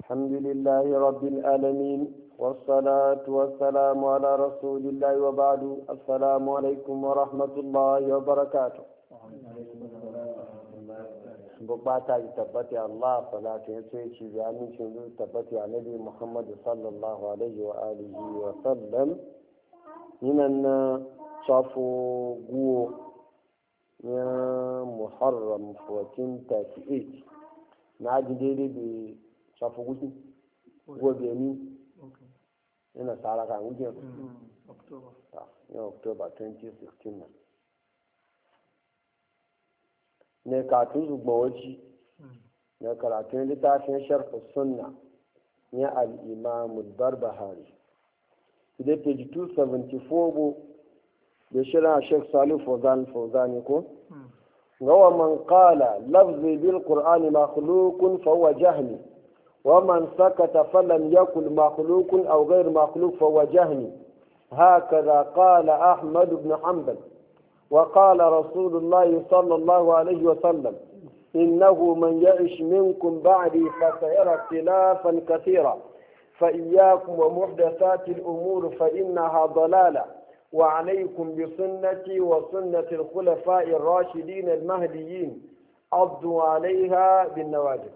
الحمد لله رب العالمين والصلاة والسلام على رسول الله وبعد السلام عليكم ورحمة الله وبركاته bukata ki tabbati Allah salatu ya ce ci ya amincin zuwa tabbati a nabi Muhammad sallallahu alaihi wa alihi wa sallam yinan na safo guwo ya Muharram 1438 na ji daidai da safo gudu gobe ni yana tsara kan gudun October 2016 ne katun zugbawaci na karatun littafin sharh sunna ya al-imam al-barbahari da page 274 bu da shirin Sheikh Salih Fawzan ko gawa man qala lafzi bil qur'ani makhluqun fa huwa jahmi wa man sakata falam yakul makhluqun aw ghayr makhluq fa huwa jahmi هكذا قال أحمد بن حنبل وقال رسول الله صلى الله عليه وسلم إنه من يعش منكم بعدي فسيرى اختلافا كثيرا فإياكم ومحدثات الأمور فإنها ضلالة وعليكم بسنتي وسنة الخلفاء الراشدين المهديين عضوا عليها بالنواجذ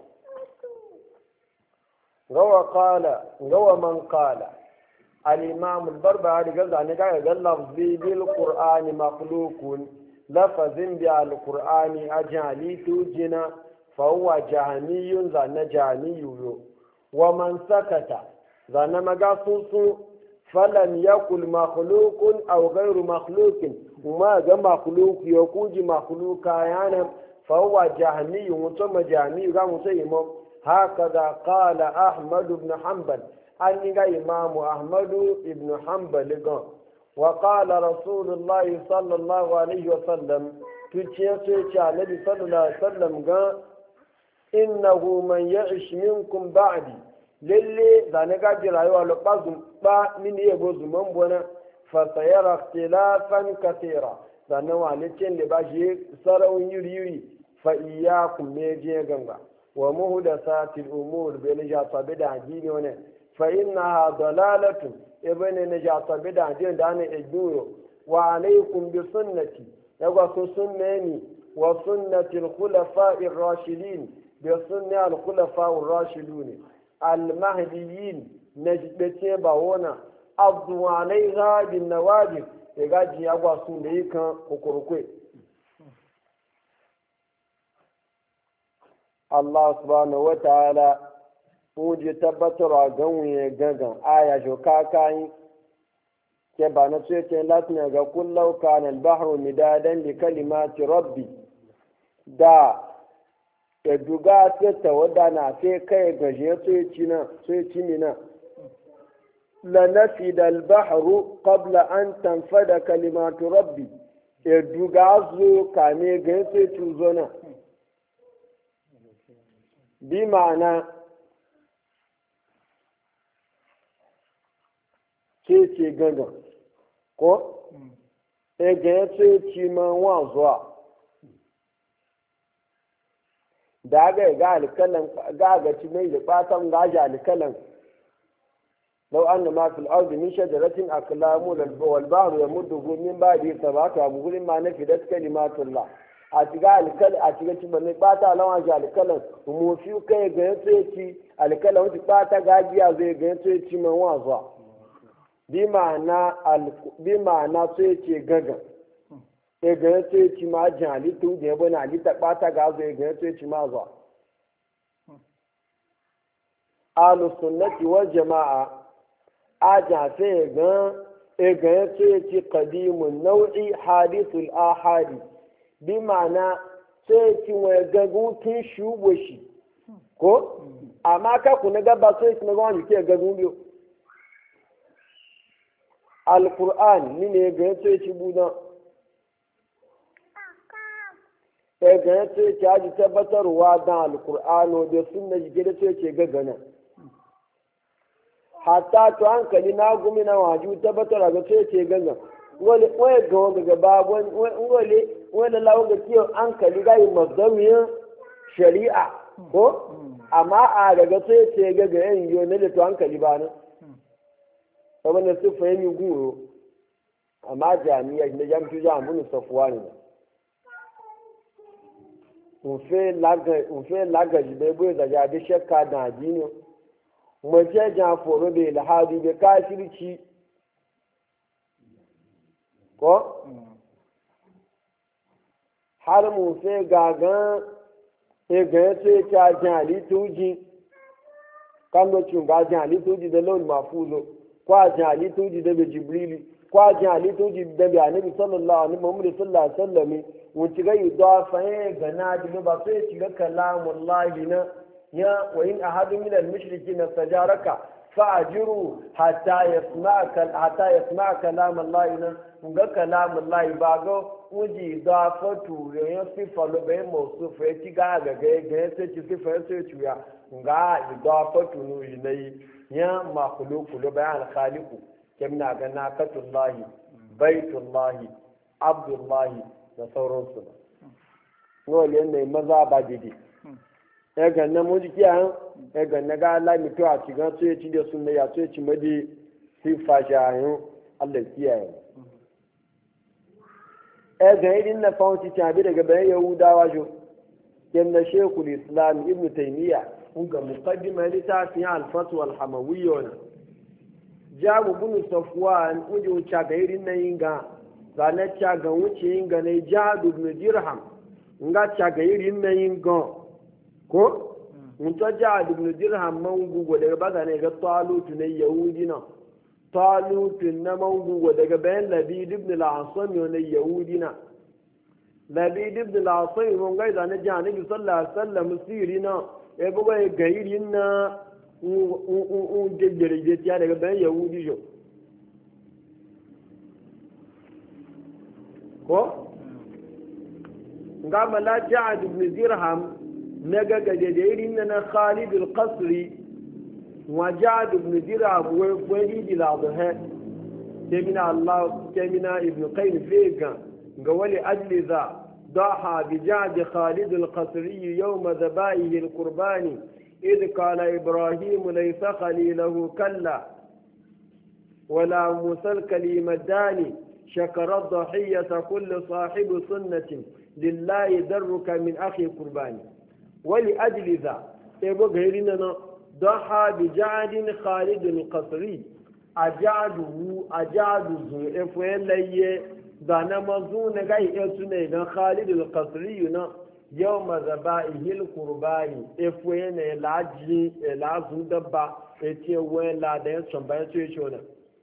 روى من قال الإمام البربهاري قال عنك قال لفظي بالقرآن مخلوق لفظ بالقرآن أجعلي توجنا فهو جهمي ذن جهمي ومن سكت ذن مقصوص فلم يقل مخلوق أو غير مخلوق وما جاء مخلوق يكوج مخلوق يعني فهو جهمي وثم جهمي هكذا قال أحمد بن حنبل أني إمام أحمد بن حنبل وقال رسول الله صلى الله عليه وسلم تشيء النبي صلى الله عليه وسلم قال إنه من يعش منكم بعدي للي ذانك جرى لقازم من يبوز من بنا فسيرى اختلافا كثيرا ذانوا عليكم لباجي سروا يريوي فإياكم ميجي غنغا ومهدسات الأمور بلجا صبدا ديني ونه فإنها ضلالة ابن نجاة بدع دين دانا اجنوه وعليكم بسنتي يقول سنني وسنة الخلفاء الراشدين بسنة الخلفاء الراشدون المهديين نجبتين باونا أبدو عليها بالنواجب يقول يقول سنيك وكركوي الله سبحانه وتعالى wuje tabbatarwa ganwaye gagan aya jo kakayi ke ba na ce latin ga kullau kana al-bahru midadan li kalimati rabbi da eduga ta tawada na sai kai gaje sai ci na la nafida al-bahru qabla an tanfada kalimatu rabbi eduga zo kame ga sai tuzona bi ma'ana ce gangan ko ege ce ci ma wa zuwa da ga alkalan ga ci mai da fatan gaji alkalan law anna ma fil ardi min shajaratin aqlamu wal bahru yamuddu min ba'di sabatu abuhul ma nafidat kalimatullah a ciga alkal a ciga ci bane fata lawan ji alkalan mu fi kai ga ce ci alkalan wuce fata gajiya zai ga ce ci ma wa zuwa bi ma'ana sai ce gaga e ga sai ci ma jin halittu da ya bane halitta ɓata ga zo e ga sai ci ma zuwa ahlus sunnati wal jama'a a jafe e ga sai ci qadimun nau'i hadithul ahadi bi ma'ana sai ci wai gagun tun shugo shi ko amma ka kuna gaba sai ci na gwani ke gagun biyu Al-Qur'an ni ne ga yace ci budan sai ga yace ci aji tabbatarwa dan Al-Qur'ano da sunna ji da ce gagana hatta to hankali na gumi na waju tabbatar ga ce gaga wale waye ga wanga babon wale wale lawo ga kiyo hankali ga yi mazdamin shari'a ko amma a daga sai ce ga yan yo ne da to hankali ba nan saboda su fahimi guro amma jami'a ne jami'u ja mun safuwa ne un fe laga jibe bai da jabi shakka da dino mu je jan foro be lahadi be kafirci ko har mu fe gagan ga ce ta jali tuji kan do cin ga jali tuji da lawan mafuzo kwa jali tuji da jibrili kwa jali tuji da annabi sallallahu alaihi wasallam wuce ga yi dafa ya gana da ba sai ci ga kalamun lahi na ya wa in ahadu min al-mushriki na sajaraka fa'jiru hatta yasma'a kalamun lahi na ga kalamun lahi ba ga wuji dafa tu ya sifa lo bai mawsuf ya ci ga sai ci sifa ya sai ci ya ga dafa tu no yi ya makhluqu lo bai al-khaliqu kamna ga nakatullahi baitullahi abdullahi da sauransu ba. Wale ne maza ba dide. Ya ganna mu jiki an ya ganna ga Allah mi to a cikin so ya ci da sunna ya so ya ci madi sifa jayin Allah kiyaye. Ya ga idin na fawti tabi daga bayan Yahudawa jo. Yanda Sheikhul Islam Ibn Taymiyyah kun ga muqaddima litafin al-Fatwa al-Hamawiyya. Jamu bin Safwan kun ji ga irin nan yinga ranar caga wuce yin gane jihadu ibn dirham nga caga irin na yin gan ko mutu jihadu ibn dirham man gugu daga baga ne ga talutu na yahudi na talutu na man gugu daga bayan labid ibn al-asam na yahudi na labid ibn al-asam mun ga da na jihadu sallallahu alaihi wasallam siri na e buga ga irin na un jejjere ya daga bayan yahudi jo ko ga mala ja'ad ibn dirham na gaga da irin na Khalid al-Qasri wa ja'ad ibn dirham wa wani diladha kemina Allah kemina ibn qayyim figa ga wali ajli za ضحى بجعد خالد القصري يوم ذبائه القرباني إذ قال إبراهيم ليس خليله كلا ولا موسى الكليم الداني شكر الضحية كل صاحب سنة لله درك من أخي قرباني ولأجل ذا إبو غيرنا ضحى بجعد خالد القصري أجعده إفوين ليه دانا مزون غاي إتوني غان خالد القصري يوم ذبائه القرباني إفوين لاجي لازم دبا إتيه وين لا دين سنبين سيشونا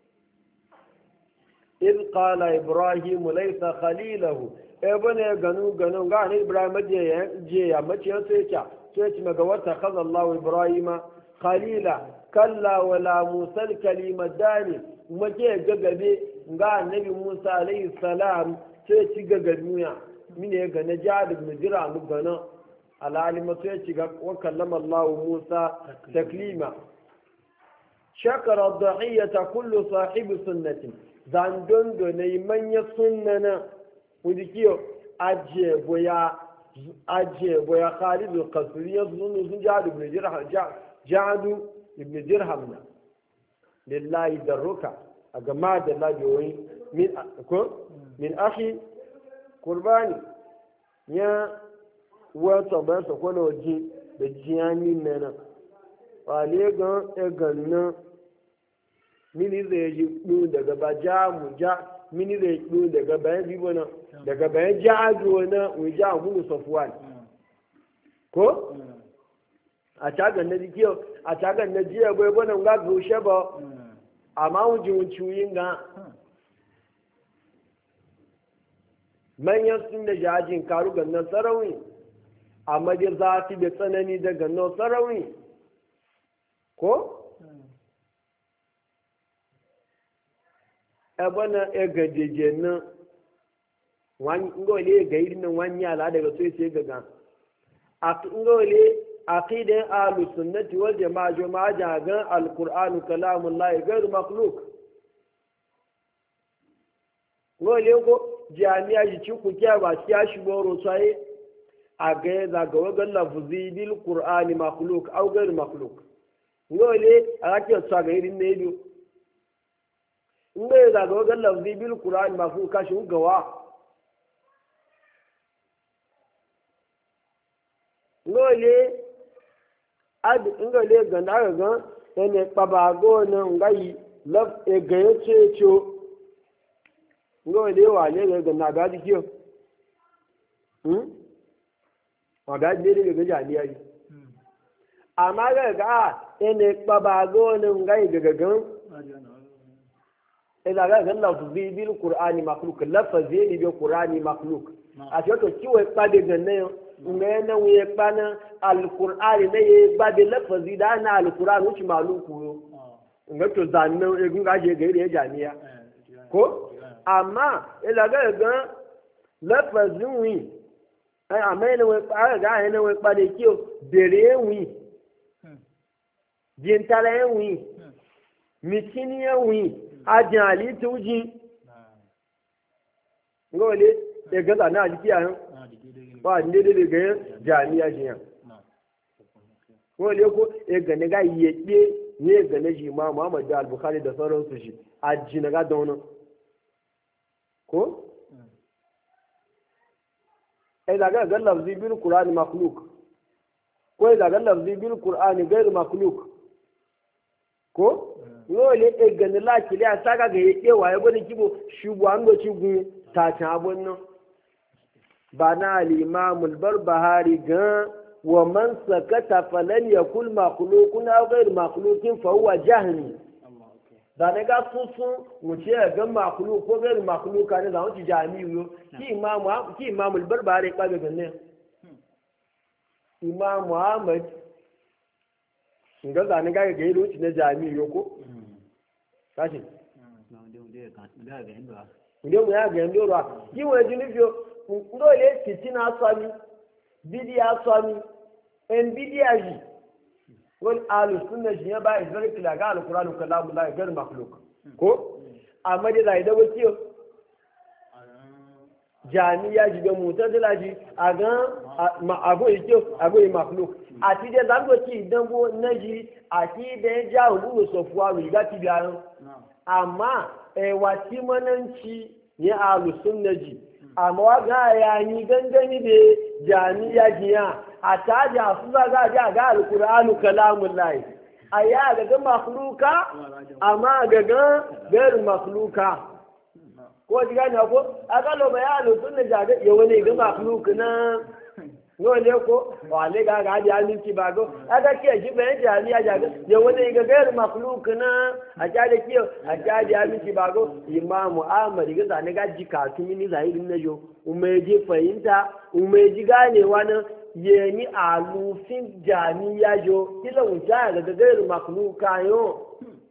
إذ قال إبراهيم ليس خليله ابن غنو غان إبراهيم جي متي سيتا مغوتا خذ الله إبراهيم خليلا كلا ولا موسى الكلمة داني متي غغبي غان نبي موسى عليه السلام سيتي غغنويا من يغ نجاد بن جرام غنا العالم سيتي وكلم الله موسى تكليما شكر الضحية كل صاحب سنة zandon da na yi manya sunana wadda kiyo ajiye boya khalidu kasuri ya zunu sun jihadu ibn dirham na lillahi darruka a gama da labiyoyi min akhi kurbani ya wata bayan sakwana waje da jiyanin nana wale gan nan mini zai yi ɗu daga ba ja mu ja mini zai ɗu daga bayan bibo na daga bayan ja na wuja a gudu safuwan ko a cagan na jikiyo a cagan na jiya bai bane ga gushe ba amma wujin wuciyoyin ga manyan sun da jajin karu gannan sarauni amma dai zafi da tsanani da gannan sarauni ko abana e gajeje nan ngole ga irin nan wani ala daga so sai gaga ngole aqidan ahlus sunnati wal jamaa jama'a jagan alqur'anu kalamullahi ghayr makhluq ngole ko jami'a ji ci ku kya ba ya shi boro sai a ga za ga wagan lafzi bil qur'ani makhluq aw ghayr makhluq ngole a ke so ga irin ne biyu ngole za ga wagan lafzi bil qur'ani makhluq kashi gawa ngole ad ngole ga na ga ene pabago na ngai laf e ga yace cho ngole wa ne ga na ga dikiyo ọ̀gá gbére gẹ̀gẹ́ jà ní ayé àmá gẹ̀gẹ́ ẹni pàbàgọ́ ní ǹgá ìgẹ̀gẹ̀gán ìdàgẹ́gẹ́ lọ́fùbí bí kùránì makhluk lọ́fàzí ibi kùránì makhluk àti ọ̀tọ̀ kí wọ́n pàdé gẹ̀nẹ́ ǹgá ẹ̀nà wọ́n yẹ pàná alùkùránì náà yẹ gbàdé lọ́fàzí dáná alùkùránì ó ti màlúkù yó ǹgá tó zanná egun gájẹ gẹ̀rẹ́ jà ní ya kó àmá ìdàgẹ́gẹ́ lọ́fàzí wì àmọ́ ẹni wọ́n pa àgbà ẹni wọ́n padà kí o bèrè ẹ̀wìn jìntàlẹ̀ ẹ̀wìn mìtíní ẹ̀wìn ajìn àlì tó jí ngọ́ọ̀lé ẹ̀gẹ́ta náà jí kí àrùn wà ní dédé gẹ̀ẹ́ jà ní àjìyàn ngọ́ọ̀lé kó ẹ̀gẹ̀nẹ́gá yẹ pé ní ẹ̀gẹ̀nẹ́ jì máa muhammadu al-bukhari da sauransu shi àjìnàgá dánwó ko إذا قال لفظي بالقرآن مخلوق وإذا قال لفظي بالقرآن غير مخلوق ko yole e gani la kile a saka ga yake waye bane kibo shubu an go cigu ta ta abun ba na al-imam al-barbahari ga wa man sakata falan yakul makhluqun aw ghayr makhluqin fa huwa jahmi da ne ga susu mu ce ga makhluq ko ghayr makhluq ne da wuce jami'u yo ki imam al-barbahari ka ga ganne imam muhammad nga zane ga ga yiro na jami'u yo ko kashi nde mu ya ga ndo ra ki we jini fio ndo le fitina asami bidia asami en bidia ji wal alu sunna ji ba izar kila ga alquran kalamu la gar makhluq ko amma da zai da wakiyo jami'a ji da mutazila ji a ga ago yake ago makhluq àti dé zango tí ìdánwò nájì àti dé já òwúrò sọ̀fọ̀ àrùn ìgbà tí bí arán àmà ẹ̀wà tí mọ́nàǹtì ní àlùsùn nájì àmọ́ wá gá ẹ̀yà ní gángan níbi jàmíyà jìyàn àtàjà àfúnṣàgá àti àgá àlùkùrọ̀ àlùkàlámù láì àyà àgàgán màkúlùkà àmà àgàgán bẹ́ẹ̀rù màkúlùkà kó o ti ká ní ọkọ akálọ̀ bẹ̀yà àlùsùn nájì àgá ìyẹ̀wò ní ìgbà màkúlùkà náà. no ne ko wale ga ga ya minti ba go aga ke ji be ja ni aja ga je wani ga gair makhluk na aja da kiyo aja da ya minti ba go imamu ahmad ga zane ga ji ka tun ni zahirin na yo umeji fahimta umeji ganewa na ye ni alufin jami'a yo kila wuta ga gair makhluk yo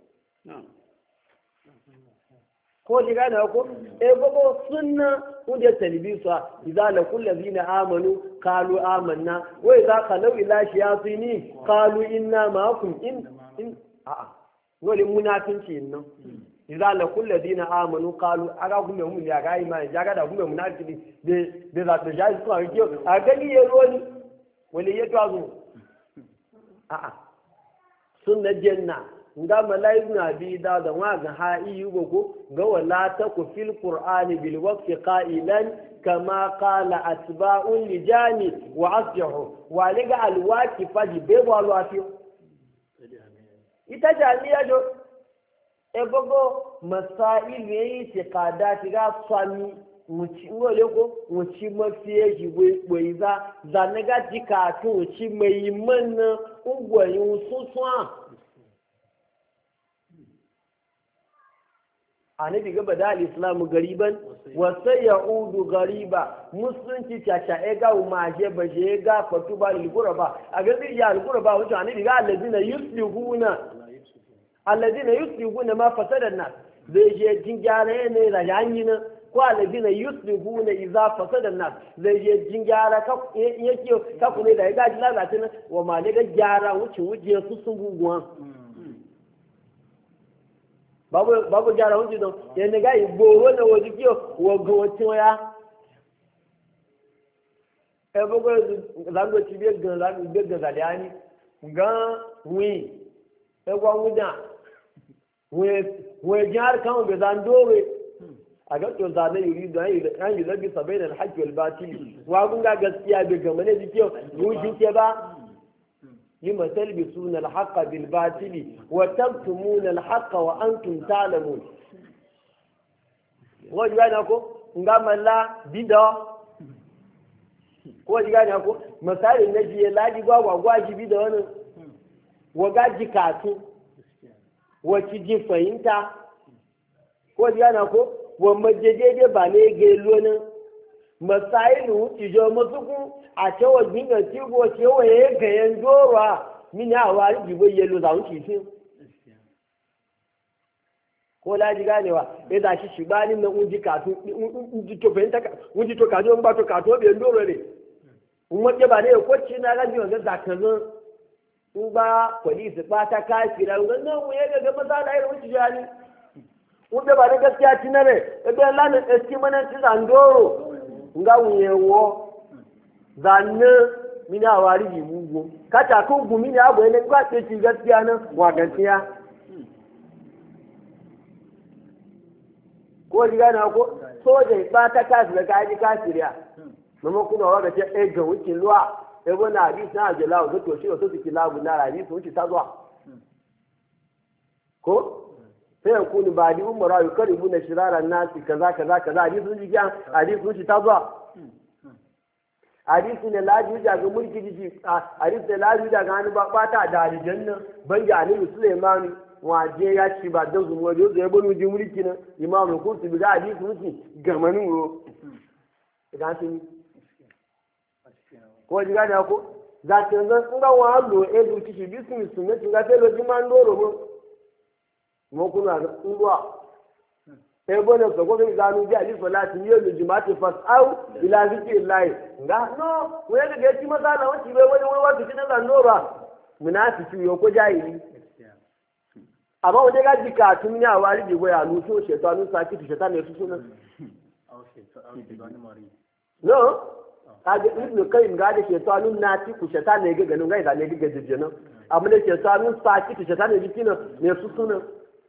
ko ji gane ko e gogo sunna wanda talbisa idza la kullu ladina amanu qalu amanna wa idza qalu ila shayatini qalu inna ma'akum in wala munafinci nan idza la kullu ladina amanu qalu aga gume mun ya ga imani jaga da gume munafiki de za ta jaji ko a gani ya roni wala ya tazo sunna janna nga malaikun abi da wa ga ha'i yugo ko ga wala ta ku fil qur'ani bil waqti qailan kama qala atba'un lijani wa asjahu wa liga al waqifa di be bo al wafi ita jami'a jo e gogo masail yi tiqadati ga swami muci ngole ko muci mafiye ji we za zanaga jika to muci mai manna ungwayin suswa annabi gaba da al-islamu gariban wa sayaudu gariba musulunci caca e ga umaje baje ga fatuba al-qurba a ga ya al-qurba wato annabi ga alladina yuslihuna ma fasada an-nas zai je jingare ne da yanyina ko alladina yuslihuna idza fasada an-nas zai je jingara ka yake ka kune da ga lalatin wa ma ne ga gyara wuce su sun guguwa babu gyara hunji don yadda ga igboro na waje kiyo wago wacce waya e bogo zango ci be gan zango be gan zaliani gan wi e gwa wuda we jar kan be zandore aga to zane yuri da an yi zabi sabaina al-hajj wal batil wa kun ga gaskiya be ga mane dikiyo yuji ke ba lima talbisuna al-haqqa bil batil wa taktumuna al-haqqa wa antum ta'lamun wo yana ko ngamalla bido ko diga ne ko misali na jiye laji gwagwa ji bido wannan waga jikatu wace ji fahimta ko diga na ko wa majejede ba ne ga lonin masailu ijo masuku a cewa ginga tigo cewa ya ga yan dora mini a wari jibo yelo za wuce fi ko laji ganewa ya da shi shi bani na unji katu unji to fahimta unji to kajo ba to kato be doro ne umma ba ne ko ci na gaji wanda zakanin in ba police ba ta kafira wannan mu ya ga masala irin wuce jani wanda ba da gaskiya ci na ne ebe lana eski mana ci zandoro nga wuyewo zanne mini a wari ji mugu kata ko gumi ne abu ne ba ce ci gaskiya nan wa gaskiya ko diga na ko soja ba ta kasu da kaji kasiriya mama kuna wa ga ce e ga wucin luwa e bona hadisi na ajala o to shi o to ki labu na hadisi wuci ta zuwa ko sai ya kuni ba di umara yu karibu na shiraran nasi kaza kaza kaza hadisi sun ji hadisi sun ci ta zuwa hadisi ne laji da ga mulki ji hadisi ne laji da ga hannu ba ta da aljanna ban ga annabi Sulaiman waje ya ci ba da zuwa da zai bani ji mulki na imamu kursi bi da hadisi sun ci gamanin ro idan sun ko ji gane ko za ta zan ga wa lo e du ci bismi sunnati ga te lo ji man doro mo kuna ngwa e bona so ko ga nu ji ali salati yo lu jumati fas au ila zikrillah nga no we ga ti masala wati be wani wani wati na nora munafiki yo ko jahili amma wani ga jika tun ya wari bi goya lu so shetanu saki to shetan ne su sunan no kaje ibnu kayyim ga da shetanun nati ku shetan ne ga ganin ga da ne ga jijjena amma da shetanun saki to shetan ne bikina ne su sunan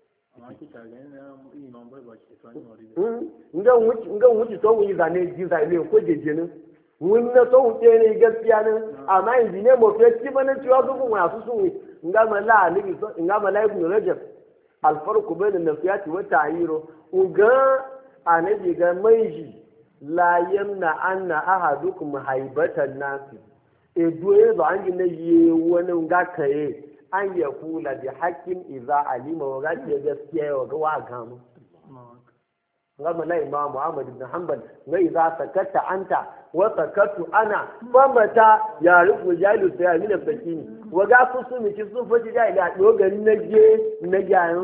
nga wuce so wuyi zane ji zane ko jejjenin wunna so wuce ne gaskiya nan amma yanzu ne mo fe ci bana ciwa su kun wasu sun nga mala alibi so nga mala ibn rajab al farq bayna nafiyati wa ta'yiro uga anabi ga maiji la yamna anna ahadukum haibatan nasi e duye ba an gina yi wani nga kaye an ya kula bi haƙƙin iza alima wa gaci gaskiya wa ga wa gamu gama na imam Muhammad ibn Hanbal wai za sakatta anta wa sakattu ana famata ya rufu jahilu sai amina fakini wa ga su miki sun faji jahili a dogari na je na jayin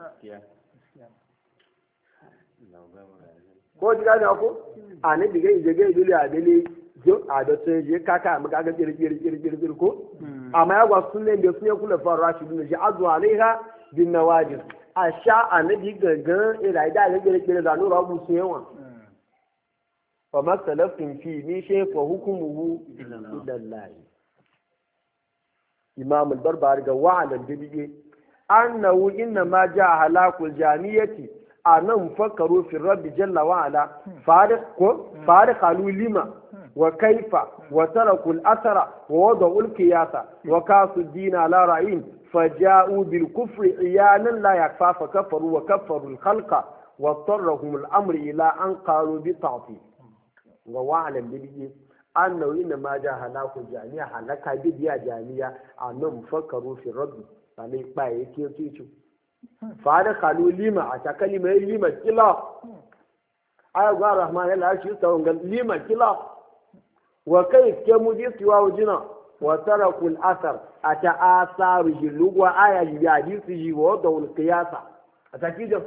ko diga ne ko ani diga ije ga idule adele jo ado sai je kaka mu ga girgir ko amma ya gwa sunne da sun kula fa rashidun ji azu alaiha bin nawajis asha annabi gangan ila da ga girgir da nura bu su yawa fa masalafin fi ni shay fa hukmuhu ila imam al-barbari ga wa'alan bibi annahu inna ma jaa halakul jamiyati anan fakaru fi rabbi jalla wa ala fariqu lima wa kaifa wa taraku al-athara wa wada'u al-qiyasa wa kasu ad-din ala ra'in faja'u bil kufri iyanan la yakfa kafaru wa kafaru al-khalqa wa tarrahum al-amr ila an qalu bi ta'ti wa wa'lam bihi annahu inna ma jaa halakul jami'a halaka biya jami'a anan fakaru fi rabbi bale ba yake tuci fariqu lima a takalima lima kila ayu ga rahman Allah shi tawon lima kila wa kai ke mujisi wa wajina wa tarakul athar ata asaru jilugwa aya ji hadisi ji wa dawul qiyasa atakijo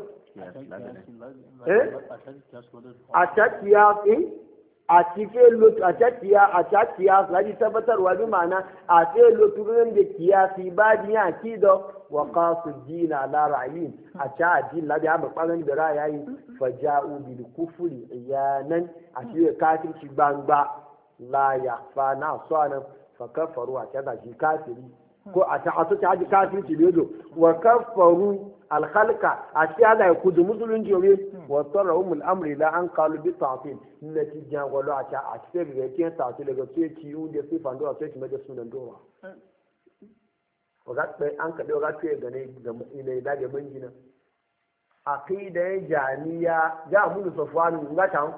atakiya a cikin lutu a takiya ladi tabbatarwa bi ma'ana a cikin luturin da kiyasi ba jiya kido wa qasu dina la ra'yin a ta addin ladi ha ba kwanan da ra'ayi faja'u bil kufri iyanan a cikin kafirci gbangba la yakhfa na swana fa kafaru a kaza shi kafiri ko a ta asu ta ji kafirci ne do wa kafaru al khalqa a ci ala ya kudu musulunci yobe wa sarrahum al amri la an qalu bi ta'til lati jangolo a ta a ci da ke ta'til daga ce ci u da sifan do a ce ci maje sunan dowa wa bai an ka do ga ce ga ne ga ile da ga mangina aqida jamiya ja mun safwan ngata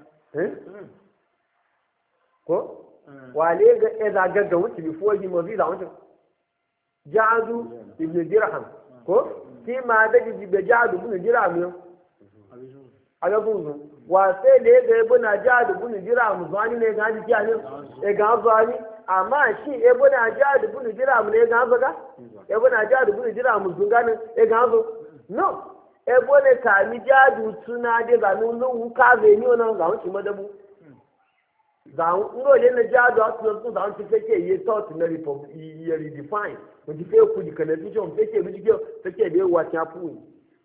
ko wale ga eza gagga wuce before he mazi da wuce ja'adu ibn dirham ko shi ma da ji be ja'adu ibn dirham yo aga buzu wa sai le ga ibn ja'adu ibn dirham zani ne ga ji ani e ga zani amma shi ibn ja'adu ibn dirham ne ga zaga ibn ja'adu ibn dirham zunga ne e ga zo no ibn ka mi ja'adu suna de ga nu ka ze ni ona ga wuce madabu zan ngo le na jado asu su zan ti feke ye thought na ye redefine mo ti fe ku di television feke bi di feke be wa cha pu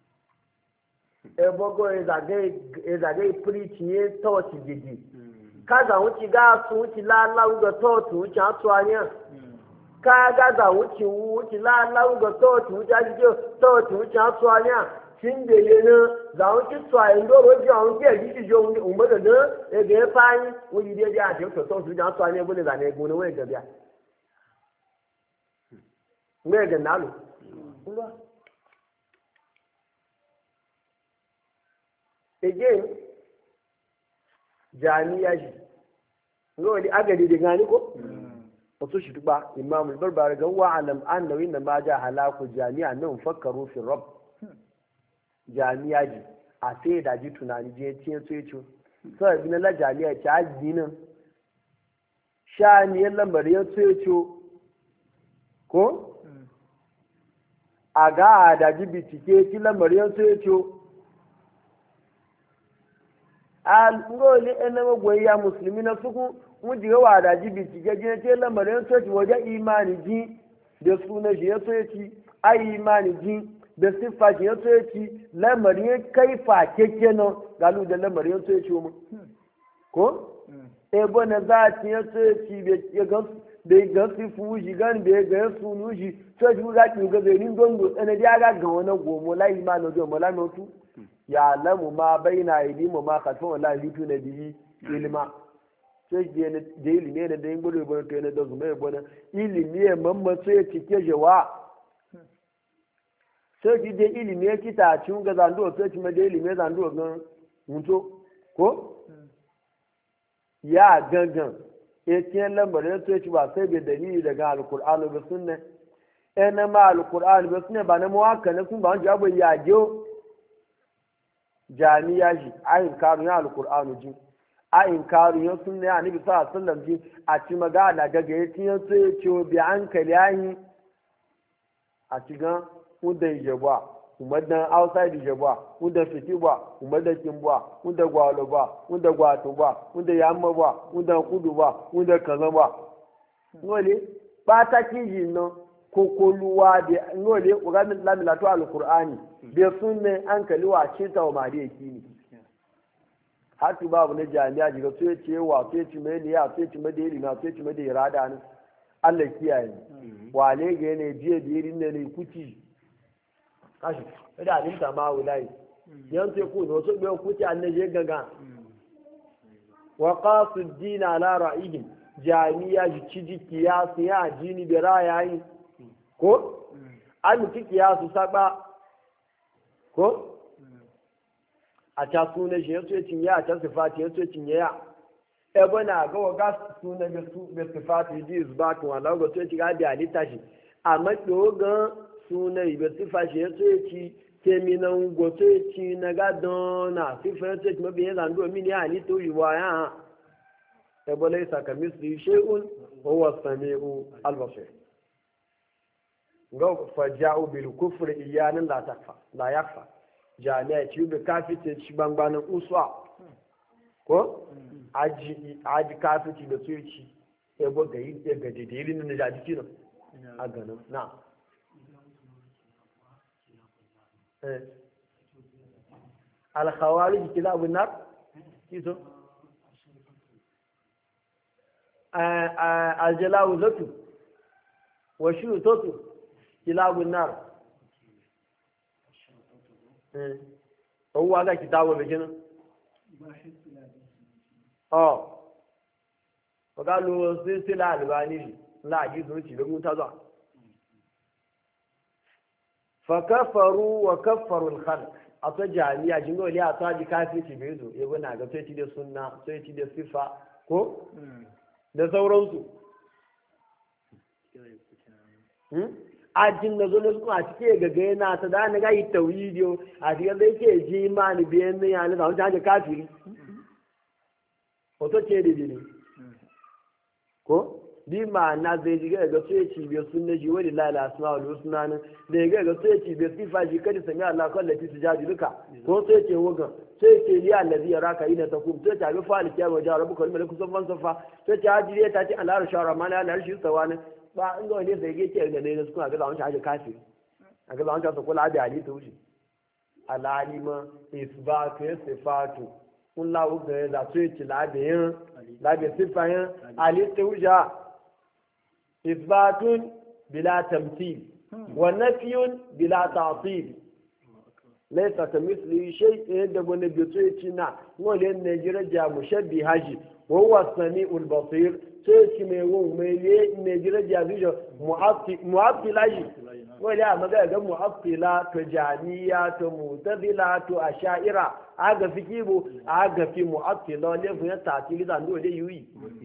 e bogo e za ge preach ye thought gidi kaza wuci ga su wuci la ga thought wuci atu anya ka ga za wuci la ga thought wuci aji thought wuci atu anya shin da yana za mu ci tsayin doro ji an ke ji ji on umma da e ga fani wuri da ya ce to su jan tsane bune da ne gona wai gabiya me ga nalu kuma again jami'a shi ngoli agadi da gani ko wato shi tuba imam al-barbari ga wa alam annahu inna ma ja halaku jami'a nan fakkaru fi rabb jami'a ji a sai da ji tunani je ce tsoyeco sai bi na la jami'a ci ajinin sha ni yan lambar ya tsoyeco ko a ga da ji bitike ci lambar ya tsoyeco al ngoli ena goyya musulmi na suku mun ji wa da ji bitike je ce lambar ya tsoyeco waje imani ji da suna shi ya tsoyeci ai imani ji da siffa shi ya ci lamarin kaifa keke nan galu da lamarin ya ci mu ko ebo na za ci ya ci ya ga da ga sifu shi gan da ga sunu shi to shi ga ki ga zai dondo ene dia ga ga wani gomo la imanu do mala notu ya lamu ma baina idimu ma khatun wala yutu na bihi ilma sai je ne da ilimi ne da yin gudu ba to ne da zuma ebo na ilimi e mamma sai ci ke jewa sai ki dai ilimi ya kita cin ga zando sai ki ma dai ilimi zando gan muto ko ya gangan e tiyan lambarin sai ki ba sai da dalili daga alqur'ani da sunna na ma alqur'ani da sunna ba na muwakka na kun ba wanda abu ya jo jami'a shi ayin karu ya alqur'ani ji ayin karu ya sunna ya nabi sallallahu alaihi wasallam ji a ci magana daga ya tiyan sai ki bi hankali yayi a cigan wunda ijeba umadan outside ijeba wunda fitiba umadan kimba wunda gwaloba wunda gwatuba wunda yamma wunda kuduba wunda kazaba ngole bata kiji no kokoluwa de ngole ugamin lamila to alqur'ani be sunne an kaliwa cinta wa mari yakini hatu babu na jami'a jiga to yace wa to yace mai ne ya to yace mai da ilimi to yace mai da irada ne Allah kiyaye wale ga ne jiya da irin ne kuti kashi da abin ta ma wulai yan sai ku no so be ku ti annaje gaga wa qasid din ala ra'ihim jami'a ji ciji kiyasu ya jini bi ra'ayi ko an ti kiyasu saba ko a ta sunan shi yaso cin ya ta sifati yaso cin ya e bana ga wa gas sunan da su be sifati ji isbat wala ga to ci ga bi alita shi amma dogan sunan ibe sifa shi ya ci keminan goto ci na gadon na sifa ya ci mabi ya zando mini ya ni to yi wa ya ebo laisa ka misli shay'un wa huwa samiu al-basir ga faja'u bil kufri iyanan la takfa la yakfa jami'a ci bi kafite ci bangbanin uswa ko aji kafiti da su ci ebo ga yi ga didilin na jadi kino a ganin na الخوارج كلاب النار كيسو aljalawuzatu wa shutatu kilabun nar owó aga kìtàwọ̀ bẹ̀jẹ̀ náà ọ̀gá ló sí láàrùbá nílùú láàájí tó ń ṣì lógún tázọ̀ fakafaru wa kafaru al-khalq ato jami'a jingo ne a tsaji kafin ci bezo yabo na ga sai ci da sunna sai ci da sifa ko da sauransu ajin da zo ne su a cike gaga yana ta da na ga yi tawhidiyo a cikin da yake ji imani biyan ne ya ne da wani kafiri wato ce da ne ko bi ma'ana zai ji ga sai ci biyo sunna ji wani lala asma wal husna ne da ga sai ci biyo sifa ji kada sami Allah kan lati sujadi duka ko sai ce woga sai ce li allazi yaraka ina takum sai ta bi fa'al kiyama ja rabbuka wal malaku safan safa sai ta hajire ta ce Allah shara mala Allah shi sawana ba in ga wani zai ga ce ga ne su ga zaman shi kafi a ga zaman ta kula da ali to wuce alalima isbatu sifatu kun lawo ga da sai ci labiyin labiyin sifayin ali to wuja إثبات بلا تمثيل ونفي بلا تعطيل ليس كمثله شيء يدب نبيتنا ولن نجرج مشبه هاجي وهو السميع البصير سيتي ميو ميلي نجرج بيجو معطل هاجي ولا ما قال معطلة تجانية معتزلة أشاعرة هذا في كيبو هذا في معطلة لفظ تعطيل إذا عنده يوي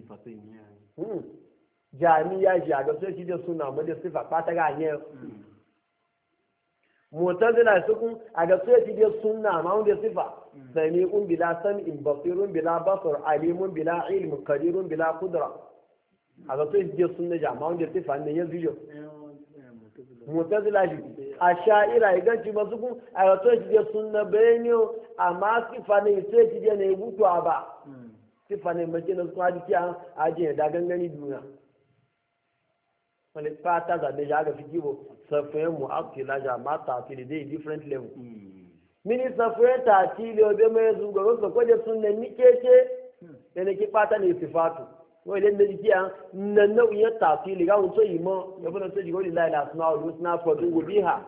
jami'a ji a ga sai da suna da sifa fata ga ne mutazila su kun a ga sai da suna ma da sifa sami'un bila sam'in basirun bila basar alimun bila ilm qadirun bila qudra a ga sai da suna jama'a da sifa ne ya biyo mutazila ji a sha'ira idan ci masu kun a ga sai da suna bayani amma sifa ne sai da ne mutuwa ba sifa ne mace na su haji kiyan ajiye da gangani duniya wani fata zaɓe ya ga fi kibo safiyan mu'aktila ja ma tafili dai different level mini safiyan tafili obe mai zugaro so kwaje sun ne nikeke da ne ki fata ne sifatu wani idan da jikiya nan nau'in tafili ga wuce yi mo ya fi sai jigo lillahi la suna wa lusna fadun gubiha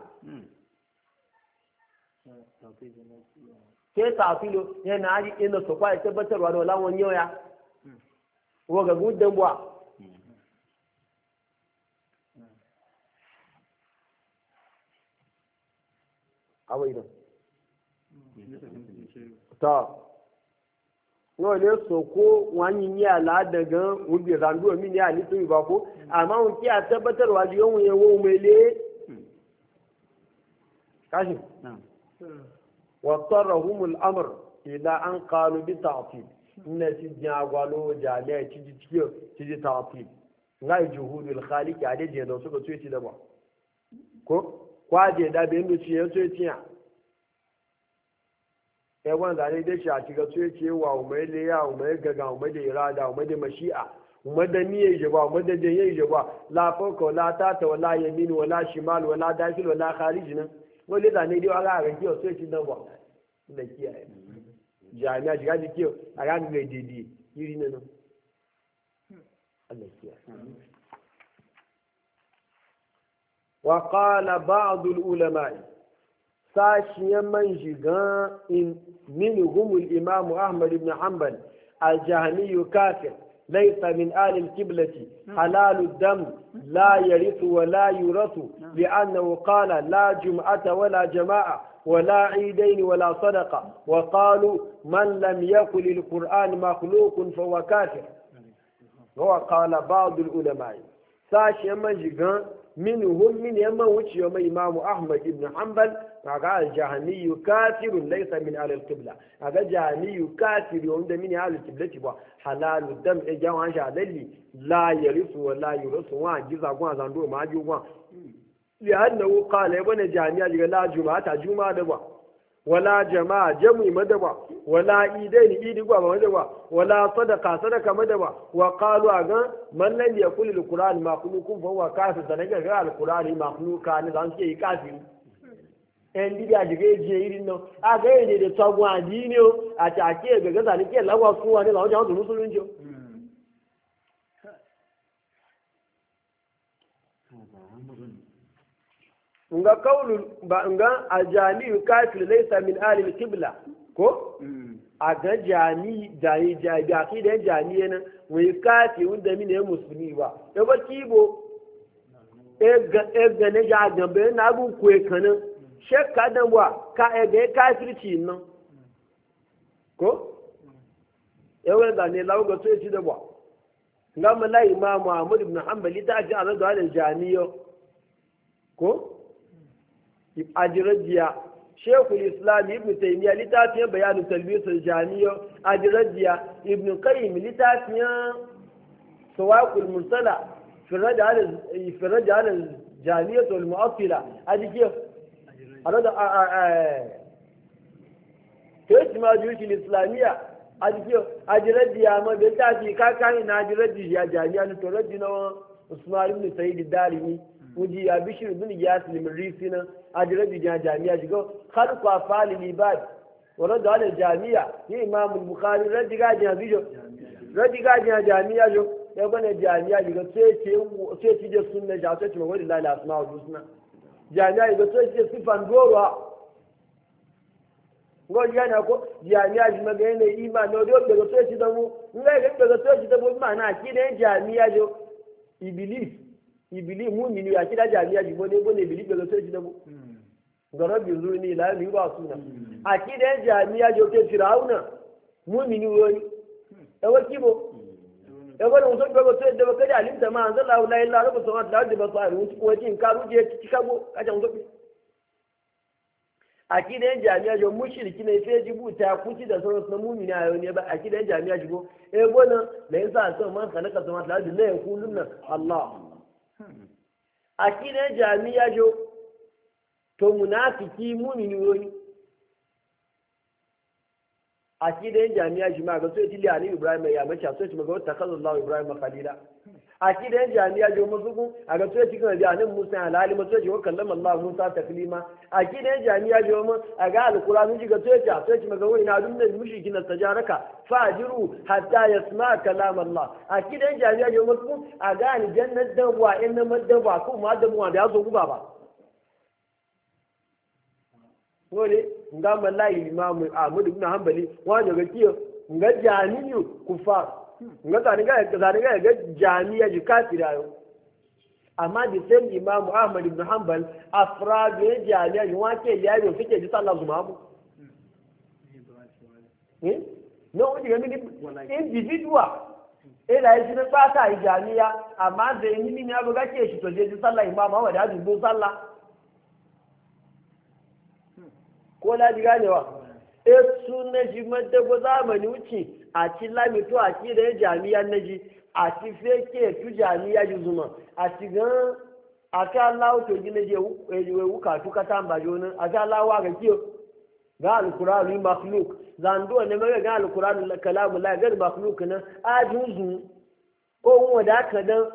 ke tafilo yana ari ina so kwa tabbatarwa da wala wani yoya wa ga gudan buwa awai nan ta wọ́n lè sọ kó wọ́n yí ní àlá dẹ̀gán òbí ìrànlú omi ní àlítò ìbá kó àmọ́ òun kí àtẹ́bẹ́tẹ̀rọ̀ wájú ohun yẹn wọ́n mẹ́lé káṣí wọ́n tọrọ humul amr ìlà an kàlù bí tààtì nínú ti jẹ́ àgbàlówó jàlẹ́ ti di tààtì nga ìjùhùdù ìlxálí kí adé jẹ́ lọ sókò tó ti dẹ̀bọ̀ ko kwaje da bai mu ciye so tiya wanda zane da shi a cikin so yace wa umai le ya umai gaga umai da irada umai da mashi'a umai da niyyar jaba umai da jayyar jaba la fawqa la tata wala yamin wala shimal wala dakhil wala kharij nan wale zane dai aga ga kiyo so yace dan ba da kiyaye jami'a shiga da kiyo a ga mai didi yiri nan Allah kiyaye وقال بعض العلماء ساشيا من جيغان منهم الإمام أحمد بن حنبل الجهمي كافر ليس من آل القبلة حلال الدم لا يرث ولا يورث لأنه قال لا جمعة ولا جماعة ولا عيدين ولا صدقة وقالوا من لم يقل القرآن مخلوق فهو كافر وقال بعض العلماء ساشيا من جيغان منهم من يمن وجه يوم إمام أحمد بن حنبل قال الجهمي كافر ليس من أهل القبلة قال الجهمي كافر يوم من أهل القبلة حلال الدم إجاو عن شعلي لا يرث ولا يرث وان جزا وان زندو ما جوان لأنه قال يبنى الجهمي لا جمعة جمعة دبا ولا جماعة جمع مدبا ولا عيدين عيد مدبا ولا صدقة مدبا وقالوا أغا من لم يقل القرآن مخلوق فهو كافر سنجد القرآن مخلوق كان ذنكي كافر ẹn dídí àdìgẹ́ ìjẹ ìrìn náà àgẹ́ èdè tọgbọ́n àdínní o àti àkí ẹgbẹ̀gbẹ́ tàbí kí ẹ̀láwọ̀ fún wa ní àwọn jàmọ́ tó ń sórí oúnjẹ nga kaulu ba nga ajami kafir laysa min ahli al-qibla ko a ga jami jayi jayi aki da jami ne wai kafi wanda mine musulmi ba e ba kibo e ga ne ja ga be na gu ku e kana shekka dan wa ka e ga kafirci nan ko e wai da ne lawo ga so ci da ba nga mala imam Muhammad ibn Hanbali ta ji a da jamiyo ko ajirajiya shekul islam ibn taymiya littafin bayanu talbisul jamiyo ajirajiya ibn qayyim littafin sawaqul mursala fi rajal jamiyatul mu'attila ajiye arada to ma juyul islamiyya ajirajiya ma da tafi kakani na ajirajiya jami'a to rajina usman ibn sayyid darimi wuji ya bishir bin yas limrisina ajirabi jami'a shigo khalqu afali libad wa rad ala jami'a ni imam al-bukhari radiga jami'a jo ya bane jami'a shigo sai ce da sunna ja sai ce wa lillahi al-asma'ul husna jami'a shigo sai ce sifan doro ngo yana ko jami'a shi magana ne iman no do daga sai ce da mu ngai ga daga sai ce da mu ma na kidan jami'a jo ibili mumini ya kida jami'a jibo ne bone ibili daga sai da mu ga rabbi zurni la yi ba suna a kida jami'a jo ke firauna mumini woni da wakibo da bane mutum daga sai da baka da alimta ma anzalallahu la ilaha illa huwa da da basari wuci ko jin ka ruje ci kago kaje mun gobe a kida jami'a jo mushriki ne sai jibuta kuci da sauran na mumini ayo ne ba a kida jami'a jibo bona da yasa son man kana ka zama da la yakulunna Allah akida jami'a jo to munafiki mumini woni akida jami'a ji ma ga so ti ali ibrahim ya mace so ti maga takallallahu ibrahim khalila akida jami'a jo musuku aga so ti kan da nan musa alali so ti kallama allah musa taklima akida jami'a jo mu aga alquran ji ga so ti maga wani na dunne mushriki na tajaraka fajiru hatta yasma kalam allah akida jami'a jo musuku aga aljannat da wa inna madda ba ko ma da mu da yazo guba ba wole nga mallai imam ahmad ibn hanbali wani ga kiyo nga jami'u kufar nga zaniga ga jami'a ji kafira yo amma da sai imam ahmad ibn hanbal afrad ya jami'a ji wake yayo fike ji sallah zuma mu no wani ga mini individual ila yi na fata jami'a amma da ni ne abu ga ke shi to je ji sallah imam ahmad ya dubo sallah ko la ji ganewa suna ji madaba zamani wuce a ci lamito a ci da jami'a na ji a ci feke tu jami'a ji zuma a ci gan a ta lawo to gina je wuka tu ka tamba jonin a ta lawo ga kiyo ga alqur'ani makhluk zando ne maga ga alqur'ani kalamu la ga makhluk nan a juzu ko mu da ka dan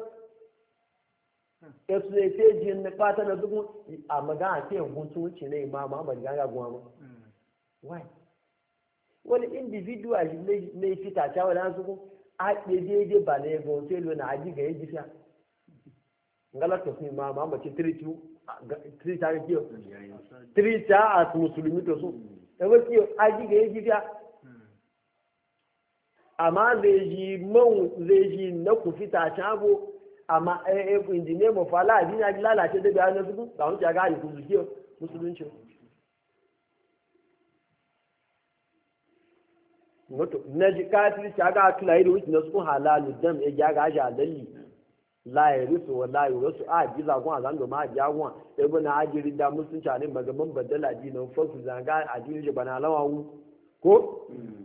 su ne ce jin na fata na duk a magana ce hukunci wuce ne imama Ahmad ga gwa mu why wani individual ne fita ta wani su a daidai ba ne ga hotel na aji ga yaji sha ngala to fi ma ma mace 3 ta ga kiyo 3 ta as musulmi to su e wa kiyo aji ga yaji sha amma zai ji na ku fita shago amma injine mu fala adina lalace da bayanan su ba mu ga yi ku kiyo musulunci wato na ji kafiri ta ga tula yi da wuce na su halalu dam ya ga ga jalalli la ya rusu wa la yurusu a ji za kun azan do ma ja kun sai bana ajiri da musun ta ne magaban badala dinan fasu zanga ajiri je bana lawawu ko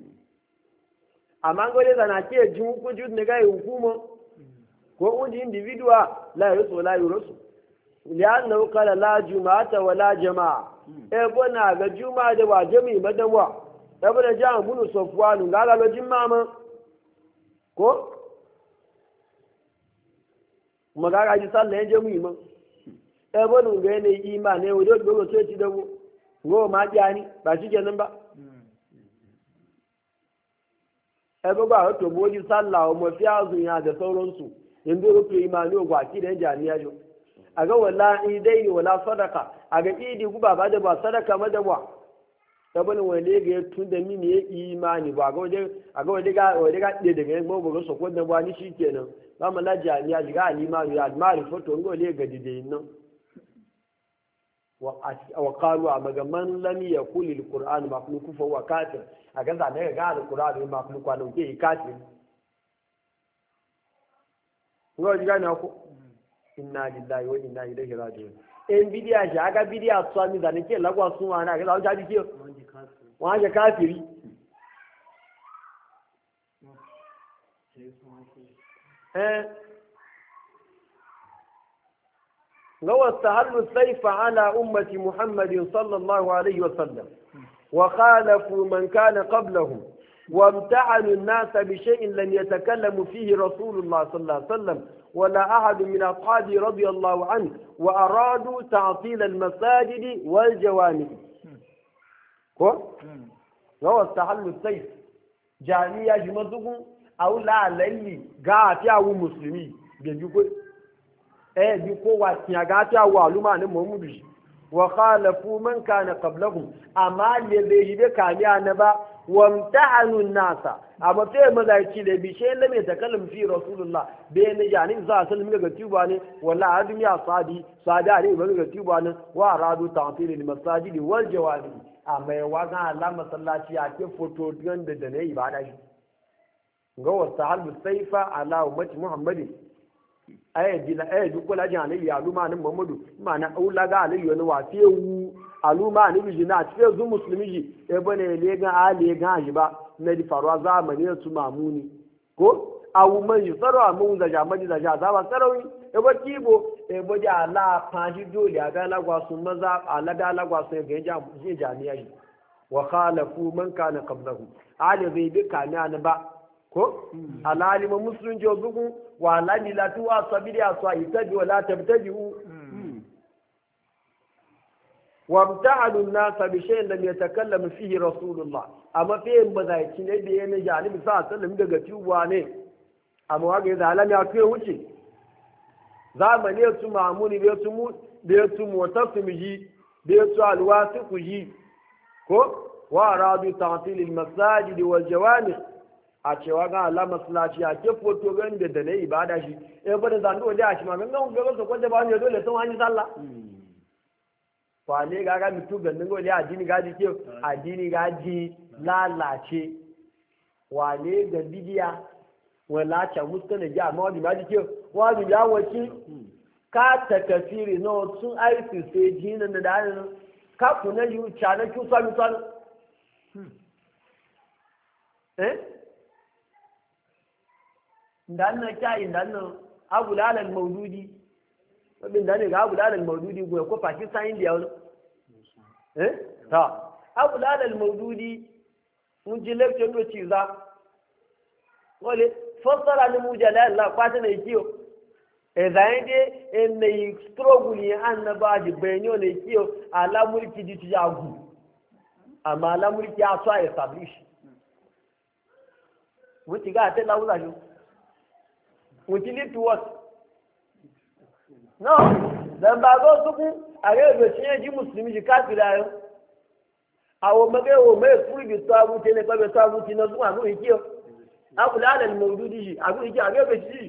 amma gole da na ke ji ku ju ne ga hukuma ko wani individual la ya rusu wa la yurusu lianna qala la juma'ata wa la jama'a bana ga juma'a da wa jami'i madanwa saboda jihar bunu sofuwanu ga galojin mama ko kuma ga gaji sallah ya je mu yi man ebe nun ga yanayi ima ne wajen gbogbo so ci dago go ma jani ba shi kenan ba ebe ba wato boji sallah wa mafi azun ya da sauransu yanzu rufe imani ogwa ki da jani ya jo a ga wala idai wala sadaka a ga idi guba ba da ba sadaka ma da ba tabin wale ga tun da mini ya imani ba ga waje ga daga yan gogo so ko da ba ni shikenan ba mu la jami'a ga alimani ya almari foto ngole ga dide nan wa qalu amaga man lam yakul alquran makhluq fa huwa kafir a ga zane ga alquran makhluq wa ke kafir ngo ji gane ko inna lillahi wa inna ilaihi raji'un en bidiya shi aga bidiya tsami da nake lagwa sun ana ga za ji ke wa ga kafiri لو استهلوا السيف على أمة محمد صلى الله عليه وسلم وخالفوا من كان قبلهم وامتعنوا الناس بشيء لم يتكلم فيه رسول الله صلى الله عليه وسلم ولا أحد من أصحابه رضي الله عنه وأرادوا تعطيل المساجد والجوامع لو استهلوا السيف جانية جمزهم أو لا للي قاعد يعو مسلمي بيجوكو bi kowa ya gata wa lumanin Muhammadu wa khalafu man kana qablahum amma le bai yi da kamiya na ba wa mtahanu nasa amma sai mazaici da bi shay lam yatakallam fi rasulullah bai ne jani za sallam daga tuba ne wala adum ya sada ne ba daga tuba ne wa radu ta'til al masajid wal jawami amma ya waga Allah masallaci ya ke foto da ne ibada shi ga wasahabu saifa ala ummati muhammadin duk kula jin alayhi aluma nan Muhammadu mana aula ga alayhi wani wa fewu aluma ne biji na ce zu musulmi ji e bane le ga ale ga ji ba na di faruwa zamani su mamuni ko awu man yi tsaro mun da jama'i da ja za ba tsarawi e ba kibo e bo ja ala faji dole ga lagwa su maza ala da lagwa su ga jami'a ji wa khalafu man kana qablahu ali bai bi kana ba ko alalimin musulunci zugun wa lamilatu wa sabiri aswa itabi wala tabtadi'u wa mta'alu an-nas bi shay'in lam yatakallamu fihi rasulullah amma fi mazaici ne da yana janibi sa sallam daga tubuwa ne amma waga ya zalami a tuye wuce zamani su mamuni bai su mutasimi bai su alwasiku ji ko wa aradu ta'til al-masajid wal jawami a cewa ga Allah masallaci a ke foto gan da ne ibada shi bada zando da shi ma gan ga so ko da ba ne dole sun wani sallah fa ne ga mutu ganin gole addini gaji ke addini gaji lalace wale ga bidiya wala cha mustana ja ma wadi maji ke wadi ya waki ka ta kafiri no sun aiki sai jinan da dan ka kuna yu cha na ku sami san dan na kai dan na abu lalal maududi wadin da ne ga abu lalal maududi go ko Pakistan India wani ta abu lalal maududi mun ji lecture do ci za wale fassara ni mujalla Allah kwata ne kiyo zainde en ne struggle ni annaba ji benyo ne kiyo ala mulki ji ti jagu amma ala mulki ya so establish wuti ga ta lawuza jo wuti lead to what no dan ba go suku are do tin ji muslimi ji kafira yo awo mage wo me furi bi tabu tene ba be tabu tin zuwa no kiyo abu lalal maududi ji abu yake a gaba shi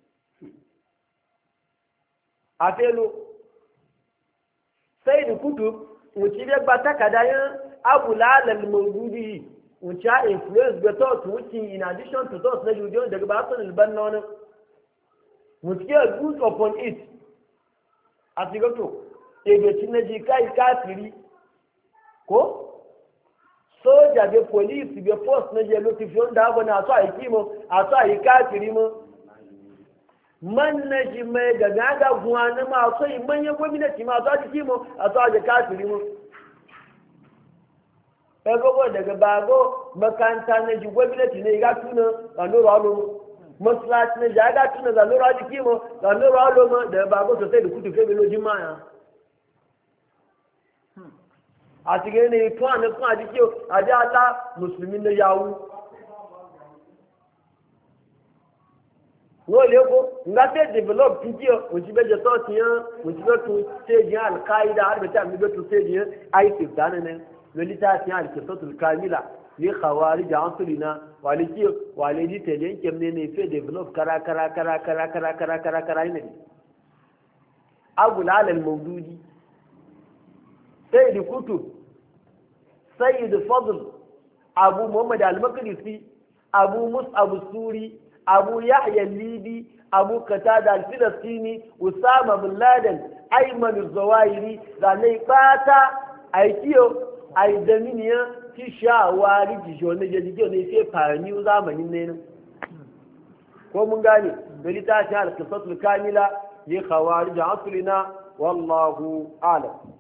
a felo sai da kutu wuce bai ba takadayin abu lalal maududi ji wuce a influence ga thought wuce in addition to thought na jujiyon daga ba sun ilban na wani wuce a good upon it a sigato egocin na ji kai kafiri ko soja be police be force na je lokaci da abu na so a yi kimo a so a yi kafiri mu man na ji mai ga gaga guwa na ma so yi manyan gwamnati ma so a yi kimo a so a yi kafiri mu ego daga bago makanta na ji gwamnati ne ga tuna ga nuru alo masallaci ne ga tuna ga nuru alo kimo ga nuru alo da bago to sai da kutu fe belojin maya a cikin ne to an kuma jike a ji Allah musulmin na yawo no le ko nga te develop tiyo uji be je to tiyo uji be tu stage al qaida har be ta mi be tu stage ISIS dan ne welita tiya al qisatul kamila li khawarij ansulina waliki walidi te den kemne ne fe develop kara ne abul al mawdudi sayyid kutub sayyid fadl abu muhammad al-maqdisi abu mus'ab as-suri abu yahya al-libi abu qatada al-filastini usama bin laden ayman az-zawahiri zanai bata aikiyo aidaminiya ti shawari ji jone je dige ne sai fani zamanin ne ko mun gane dalita ta al-qisatul kamila li khawarij aslina wallahu a'lam